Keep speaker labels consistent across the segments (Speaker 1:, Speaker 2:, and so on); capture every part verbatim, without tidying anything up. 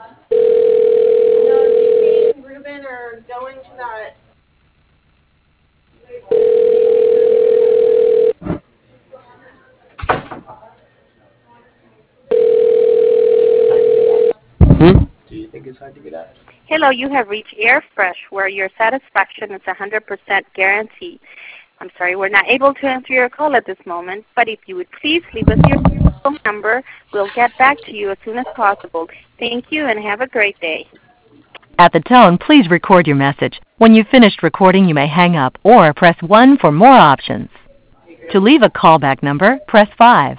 Speaker 1: No, G P and Ruben are going to that.
Speaker 2: Hmm? Do you think it's hard to get out?
Speaker 3: Hello, you have reached AirFresh, where your satisfaction is one hundred percent guaranteed. I'm sorry, we're not able to answer your call at this moment, but if you would please leave us your phone number, we'll get back to you as soon as possible. Thank you and have a great day.
Speaker 4: At the tone, please record your message. When you've finished recording, you may hang up or press one for more options. To leave a callback number, press five.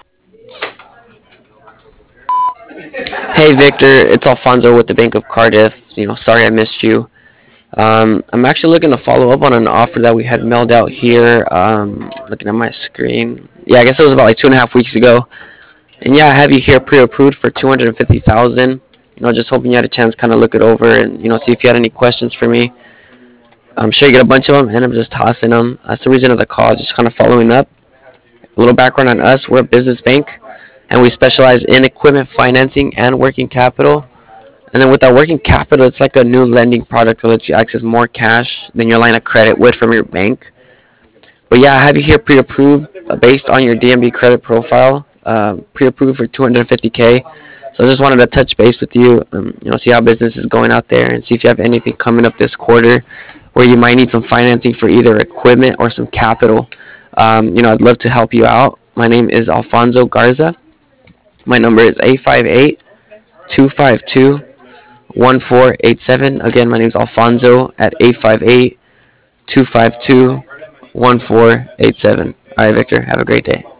Speaker 2: Hey Victor, it's Alfonso with the Bank of Cardiff. You know, sorry I missed you. Um, I'm actually looking to follow up on an offer that we had mailed out here. Um, looking at my screen. Yeah, I guess it was about like two and a half weeks ago. And yeah, I have you here pre-approved for two hundred fifty thousand dollars. You know, just hoping you had a chance to kind of look it over and, you know, see if you had any questions for me. I'm sure you get a bunch of them, and I'm just tossing them. That's the reason of the call, just kind of following up. A little background on us. We're a business bank, and we specialize in equipment financing and working capital. And then with that working capital, it's like a new lending product that lets you access more cash than your line of credit would from your bank. But yeah, I have you here pre-approved uh, based on your D M B credit profile, uh, pre-approved for two hundred fifty K. So I just wanted to touch base with you, um, you know, see how business is going out there and see if you have anything coming up this quarter where you might need some financing for either equipment or some capital. Um, you know, I'd love to help you out. My name is Alfonso Garza. My number is eight five eight, two five two, one four eight seven. Again, my name is Alfonso at eight five eight, two five two, one four eight seven. All right, Victor, have a great day.